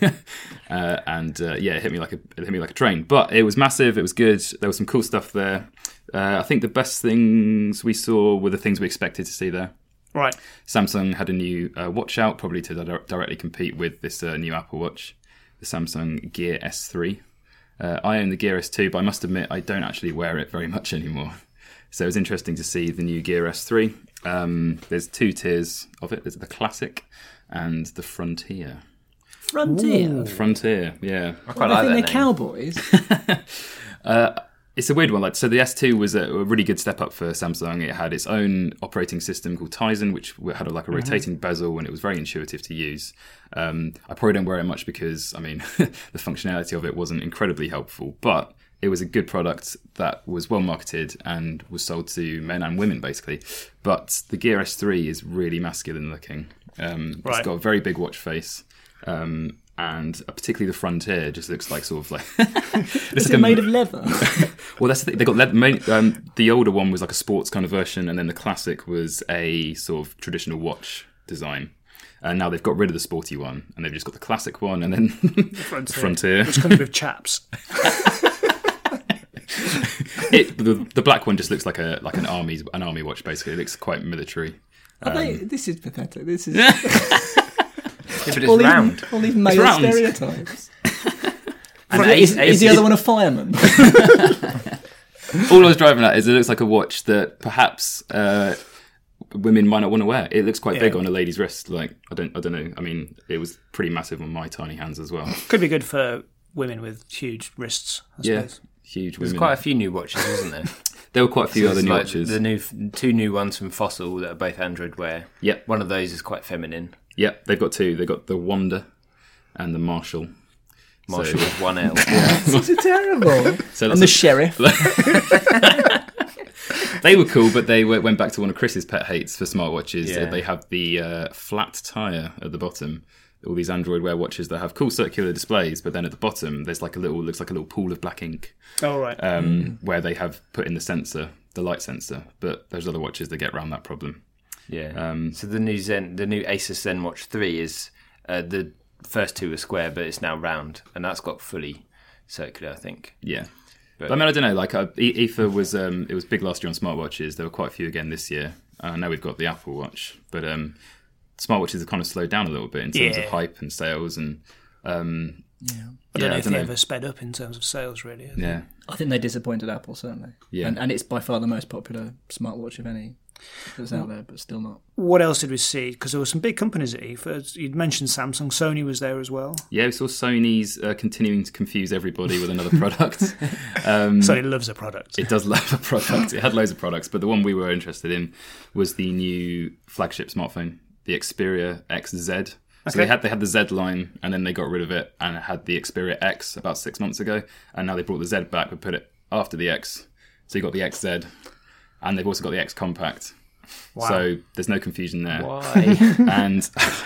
uh, and uh, yeah, it hit me like a it hit me like a train. But it was massive. It was good. There was some cool stuff there. Uh, I think the best things we saw were the things we expected to see there. Right. Samsung had a new uh, watch out, probably to di- directly compete with this uh, new Apple Watch, the Samsung Gear S three. Uh, I own the Gear S two, but I must admit I don't actually wear it very much anymore. So it was interesting to see the new Gear S three. Um, there's two tiers of it. There's the Classic and the Frontier. Frontier. The Frontier, yeah. I quite I like think that they're name. cowboys. Uh, it's a weird one. Like, so the S two was a, a really good step up for Samsung. It had its own operating system called Tizen, which had a, like a rotating bezel, and it was very intuitive to use. Um, I probably don't wear it much because, I mean, the functionality of it wasn't incredibly helpful, but it was a good product that was well marketed and was sold to men and women, basically. But the Gear S three is really masculine looking. Um, Right. It's got a very big watch face. Um, and particularly the Frontier just looks like sort of like... Is it made of leather? Well, that's the thing. They got leather, main- um, the older one was like a sports kind of version, and then the Classic was a sort of traditional watch design. And now they've got rid of the sporty one, and they've just got the Classic one, and then the Frontier. Frontier. Which comes with chaps. It, the, the black one just looks like a like an army an army watch. Basically, it looks quite military. Are they, this is pathetic. This is Yeah, but it's all these, round. all these male round. stereotypes. And is, ace- is ace- the other one a fireman? All I was driving at is it looks like a watch that perhaps uh, women might not want to wear. It looks quite big Yeah. on a lady's wrist. Like I don't I don't know. I mean, it was pretty massive on my tiny hands as well. Could be good for women with huge wrists, I Yeah, suppose. huge There's women. quite a few new watches, isn't there? There were quite a few So other it's new like watches. The new two new ones from Fossil that are both Android Wear. Yep. One of those is quite feminine. Yep, they've got two. They've got the Wonder and the Marshall. Marshall So- with one L. This is terrible. So And the sheriff. they were cool, but they went back to one of Chris's pet hates for smartwatches. Yeah. They have the uh, flat tire at the bottom. All these Android Wear watches that have cool circular displays, but then at the bottom there's like a little looks like a little pool of black ink, Oh, right. um, where they have put in the sensor, the light sensor. But there's other watches that get around that problem. Yeah. Um, so the new Zen, the new Asus ZenWatch three is uh, the first two were square, but it's now round, and that's got fully circular, I think. Yeah. But- But, I mean, I don't know. Like, uh, I F A was um, it was big last year on smartwatches. There were quite a few again this year. I know we've got the Apple Watch, but um, smartwatches have kind of slowed down a little bit in terms Yeah. of hype and sales. And um, Yeah. I don't Yeah, know I if don't they know. ever sped up in terms of sales, really. I think. Yeah. I think they disappointed Apple, certainly. Yeah. And, and it's by far the most popular smartwatch of any that's out there, but still not. What else did we see? Because there were some big companies at E F A. You'd mentioned Samsung. Sony was there as well. Yeah, we saw Sony's uh, continuing to confuse everybody with another product. um, Sony loves a product. It does love a product. It had loads of products, but the one we were interested in was the new flagship smartphone, the Xperia X Z. So Okay. they had they had the Z line, and then they got rid of it, and it had the Xperia X about six months ago, and now they brought the Z back but put it after the X. So you got the X Z, and they've also got the X Compact. Wow. So there's no confusion there. Why? And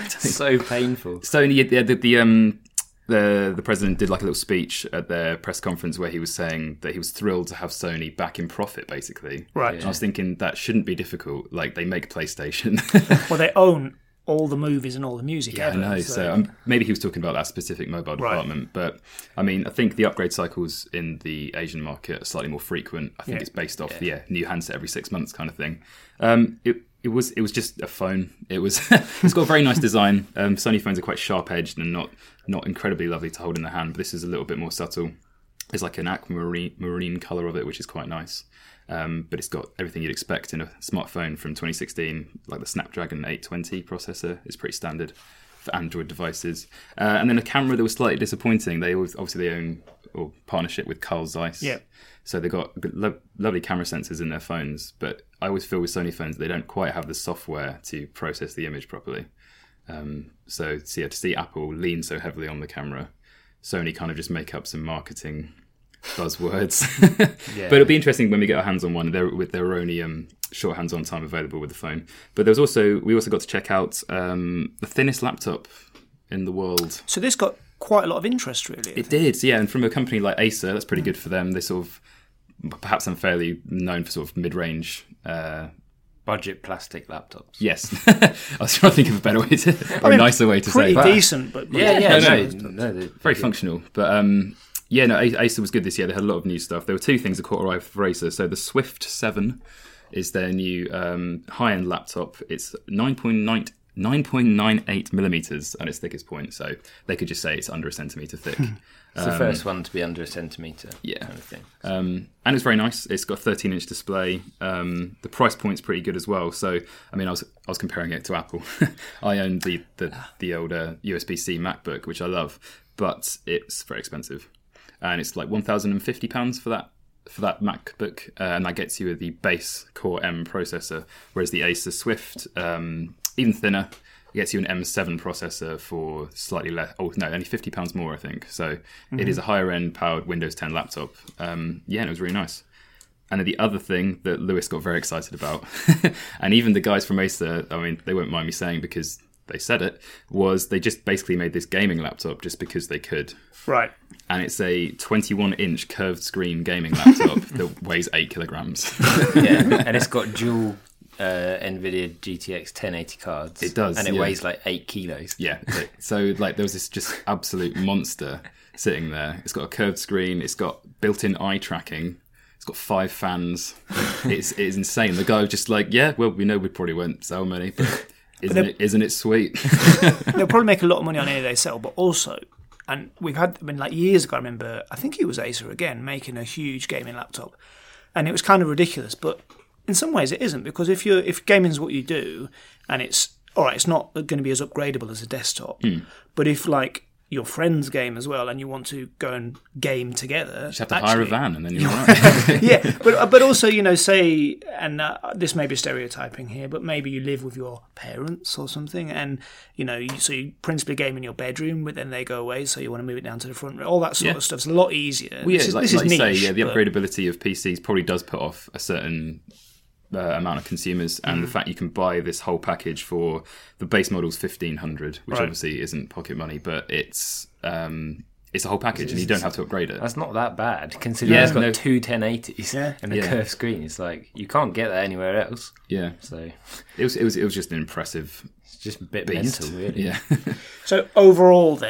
So painful. Sony, the, the, the um the the president did like a little speech at their press conference where he was saying that he was thrilled to have Sony back in profit, basically. Right. And I was thinking that shouldn't be difficult. Like, they make PlayStation. Well, they own all the movies and all the music Yeah, ever. I know. So, um, maybe he was talking about that specific mobile Right. department, but I mean, I think the upgrade cycles in the Asian market are slightly more frequent. I think Yeah. it's based off yeah. new handset every six months kind of thing. Um, it it was it was just a phone. It was it's got a very nice design. Um, Sony phones are quite sharp edged and not not incredibly lovely to hold in the hand, but this is a little bit more subtle. There's like an aquamarine marine color of it, which is quite nice. Um, but it's got everything you'd expect in a smartphone from twenty sixteen, like the Snapdragon eight twenty processor is pretty standard for Android devices. Uh, and then a camera that was slightly disappointing. They always, obviously they own or partnership with Carl Zeiss. Yeah. So they've got good- lo- lovely camera sensors in their phones, but I always feel with Sony phones they don't quite have the software to process the image properly. Um, so, so yeah, to see Apple lean so heavily on the camera, Sony kind of just make up some marketing buzzwords. Yeah. But it'll be interesting when we get our hands on one. There, with there were only um, short hands-on time available with the phone. But there was also we also got to check out um, the thinnest laptop in the world. So this got quite a lot of interest, really. I It think. did, yeah. And from a company like Acer, that's pretty good for them. They sort of perhaps unfairly known for sort of mid-range. Uh, Budget plastic laptops. yes, I was trying to think of a better way to, or I mean, a nicer way to pretty say. it. decent, but Yeah, yeah, No, no, no. no, they- Very functional, but um, yeah, no, A- Acer was good this year. They had a lot of new stuff. There were two things that caught our eye for Acer. So the Swift seven is their new um, high-end laptop. It's nine point nine nine point nine eight millimeters at its thickest point. So they could just say it's under a centimeter thick. It's the first one to be under a centimetre. Yeah. Kind of thing. Um, and it's very nice. It's got a thirteen inch display. Um, the price point's pretty good as well. So, I mean, I was I was comparing it to Apple. I own the the, the older U S B C MacBook, which I love, but it's very expensive, and it's like one thousand and fifty pounds for that for that MacBook, uh, and that gets you the base Core M processor, whereas the Acer Swift, um, even thinner. It gets you an M seven processor for slightly less. Oh no, only fifty pounds more, I think. So mm-hmm. It is a higher end powered Windows ten laptop. Um, yeah, and it was really nice. And then the other thing that Lewis got very excited about, and even the guys from Acer, I mean, they won't mind me saying because they said it, was they just basically made this gaming laptop just because they could. Right. And it's a twenty-one inch curved screen gaming laptop that weighs eight kilograms. Yeah, and it's got dual. Uh, NVIDIA G T X ten eighty cards. It does, and it yeah. weighs like eight kilos. Yeah. So like there was this just absolute monster sitting there. It's got a curved screen. It's got built-in eye tracking. It's got five fans. It's it's insane. The guy was just like, yeah, well, we know we probably won't sell many, but isn't but it isn't it sweet? They'll probably make a lot of money on any they sell, but also, and we've had, I mean, like years ago, I remember, I think it was Acer again, making a huge gaming laptop, and it was kind of ridiculous, but in some ways it isn't, because if you're if gaming is what you do, and it's all right, it's not going to be as upgradable as a desktop, mm. but if like your friends game as well, and you want to go and game together, You just have to actually, hire a van and then you're right. yeah, but but also, you know, say, and uh, this may be stereotyping here, but maybe you live with your parents or something, and you know, you, so you principally game in your bedroom, but then they go away, so you want to move it down to the front room. All that sort Yeah. of stuff's a lot easier. Well, yeah, this is, like, this like is you niche, say, yeah, the but- upgradability of P Cs probably does put off a certain uh, amount of consumers, and Mm. the fact you can buy this whole package for the base model's fifteen hundred, which Right. obviously isn't pocket money, but it's um, it's a whole package, and you don't have to upgrade it. That's not that bad, considering Yeah, it's got no. two ten eighties Yeah. and a Yeah. curved screen. It's like, you can't get that anywhere else. Yeah, So it was it was it was just an impressive it's just a bit beast. mental, really. Yeah, So overall, then,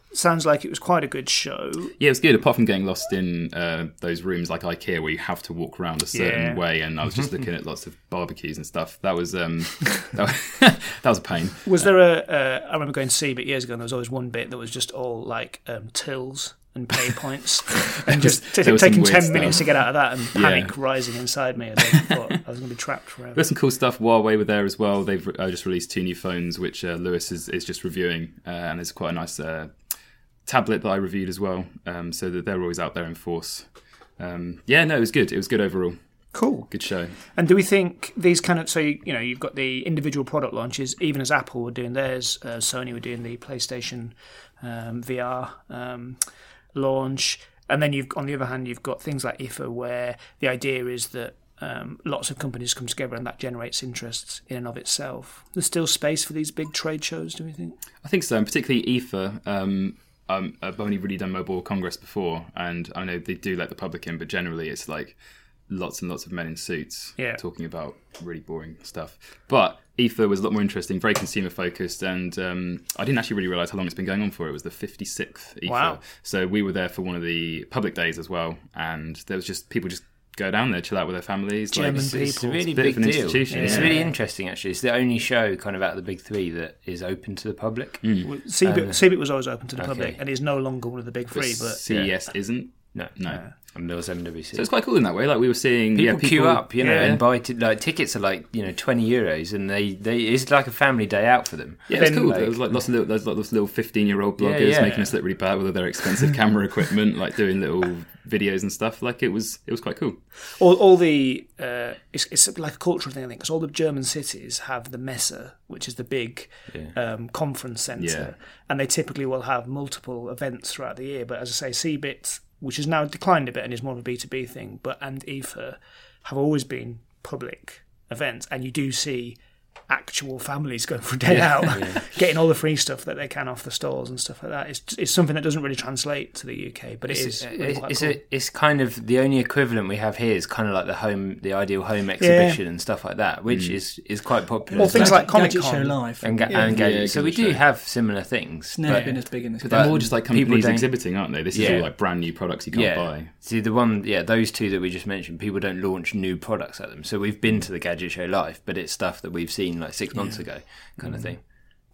sounds like it was quite a good show. Yeah, it was good, apart from getting lost in uh, those rooms like IKEA where you have to walk around a certain Yeah. way, and I was just looking at lots of barbecues and stuff. That was um, that, was, that was a pain. Was there a? Uh, I remember going to see it years ago, and there was always one bit that was just all like um, tills and pay points, and just t- There was some taking weird ten stuff. minutes to get out of that, and panic Yeah. rising inside me, and I thought I was going to be trapped forever. There's some cool stuff. Huawei were there as well. They've uh, just released two new phones, which uh, Lewis is, is just reviewing, uh, and there's quite a nice uh, tablet that I reviewed as well. Um, so that they're always out there in force. Um, yeah, no, it was good. It was good overall. Cool. Good show. And do we think these kind of, so you, you know, you've got the individual product launches, even as Apple were doing theirs, uh, Sony were doing the PlayStation um, V R um, launch, and then you've, on the other hand, you've got things like I F A, where the idea is that um, lots of companies come together and that generates interest in and of itself. There's still space for these big trade shows, do we think? I think so, and particularly I F A. Um, um, I've only really done Mobile World Congress before, and I know they do let the public in, but generally it's like lots and lots of men in suits Yeah. talking about really boring stuff. But I F A was a lot more interesting, very consumer focused, and um, I didn't actually really realise how long it's been going on for. It was the fifty-sixth I F A. Wow. So we were there for one of the public days as well, and there was just people just go down there, chill out with their families. German like, It's, it's a people. really It's a bit big of an deal. institution, It's yeah. really interesting, actually. It's the only show kind of out of the big three that is open to the public. Well, C B I T, Um, C B I T was always open to the okay. public and is no longer one of the big But three, but C E S isn't. No, No. And there was M W C. So it's quite cool in that way. Like we were seeing, People, yeah, people queue up, you know, yeah. and buy t- like tickets are like you know twenty euros, and they, they it's like a family day out for them. Yeah, it's Then, cool. like- there was like lots of little, there's like those little fifteen-year-old Yeah, bloggers yeah. making us look really bad with their expensive camera equipment, like doing little videos and stuff. Like it was, it was quite cool. all, all the uh, it's, it's like a cultural thing, I think, because all the German cities have the Messe, which is the big um, conference centre, Yeah. and they typically will have multiple events throughout the year. But as I say, C B I T, which has now declined a bit and is more of a B two B thing, but and I F A have always been public events, and you do see actual families going for a day out, getting all the free stuff that they can off the stores and stuff like that. It's, it's something that doesn't really translate to the U K, but it It's, is a- really it's, quite it's, cool. a, it's kind of the only equivalent we have here is kind of like the home, the ideal home exhibition and stuff like that, which is, is quite popular. Well, things like Gadget Comic-Con. Show Live. and, ga- Yeah. and gadgets. Yeah, so we Gadget do Show. have similar things. It's never but- been as big in this But country. they're more just like people companies don't- exhibiting, aren't they? This is Yeah. all like brand new products you can't yeah. buy. See, the one, yeah, those two that we just mentioned, people don't launch new products at them. So we've been to the Gadget Show Live, but it's stuff that we've seen like six months ago, kind of thing.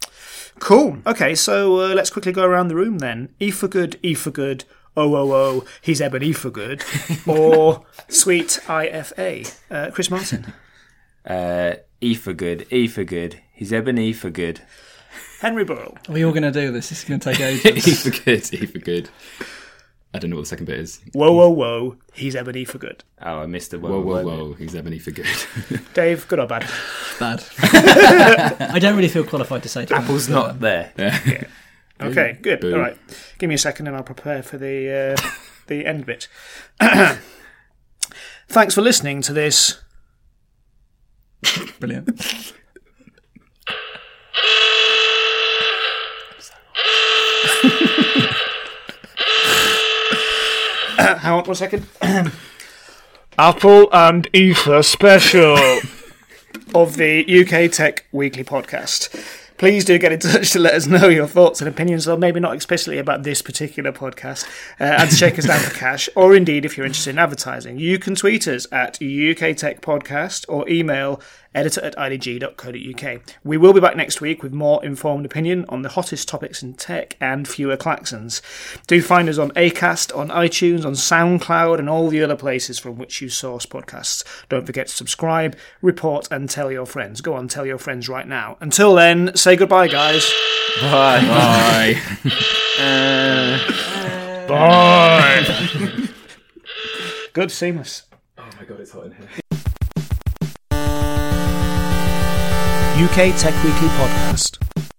Cool. Okay, so uh, let's quickly go around the room then. E for good, E for good, oh, oh, oh, he's Eben E for good, or sweet I F A. Uh, Chris Martin. Uh, E for good, E for good. He's Eben E for good. Henry Burrell. Are we all going to do this? This is going to take E ages. for good, E for good. I don't know what the second bit is. Whoa, whoa, whoa, he's Eben E for good. Oh, I missed the Whoa, whoa, whoa, whoa! He's Ebony for good. Dave, good or bad? Bad. I don't really feel qualified to say to Apple's not there. Okay, good. Boom. All right. Give me a second and I'll prepare for the uh, the end bit. Thanks for listening to this. Brilliant. Hang on one second. Apple and Ether special of the U K Tech Weekly podcast. Please do get in touch to let us know your thoughts and opinions, or maybe not explicitly about this particular podcast, uh, and to shake us down for cash, or indeed if you're interested in advertising. You can tweet us at U K Tech Podcast or email editor at I D G dot co dot U K. We will be back next week with more informed opinion on the hottest topics in tech and fewer klaxons. Do find us on Acast, on iTunes, on SoundCloud, and all the other places from which you source podcasts. Don't forget to subscribe, report, and tell your friends. Go on, tell your friends right now. Until then, say goodbye, guys. Bye. Bye. Bye. Good, seamless. Oh my god, it's hot in here. U K Tech Weekly Podcast.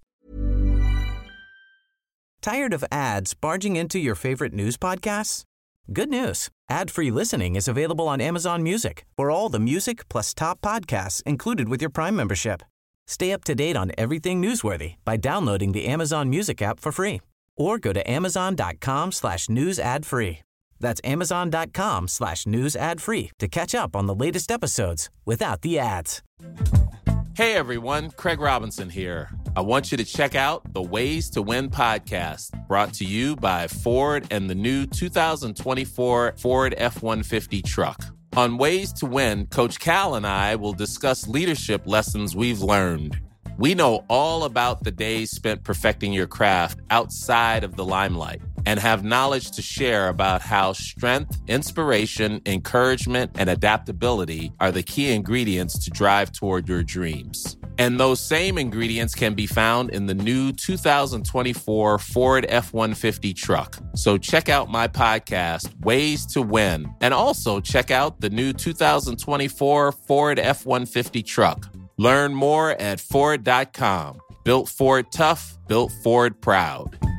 Tired of ads barging into your favorite news podcasts? Good news. Ad-free listening is available on Amazon Music for all the music plus top podcasts included with your Prime membership. Stay up to date on everything newsworthy by downloading the Amazon Music app for free or go to amazon.com slash news ad free. That's amazon.com slash news ad free to catch up on the latest episodes without the ads. Hey everyone, Craig Robinson here. I want you to check out the Ways to Win podcast, brought to you by Ford and the new two thousand twenty-four Ford F one fifty truck. On Ways to Win, Coach Cal and I will discuss leadership lessons we've learned. We know all about the days spent perfecting your craft outside of the limelight and have knowledge to share about how strength, inspiration, encouragement, and adaptability are the key ingredients to drive toward your dreams. And those same ingredients can be found in the new two thousand twenty-four Ford F one fifty truck. So check out my podcast, Ways to Win, and also check out the new two thousand twenty-four Ford F one fifty truck. Learn more at Ford dot com. Built Ford tough, built Ford proud.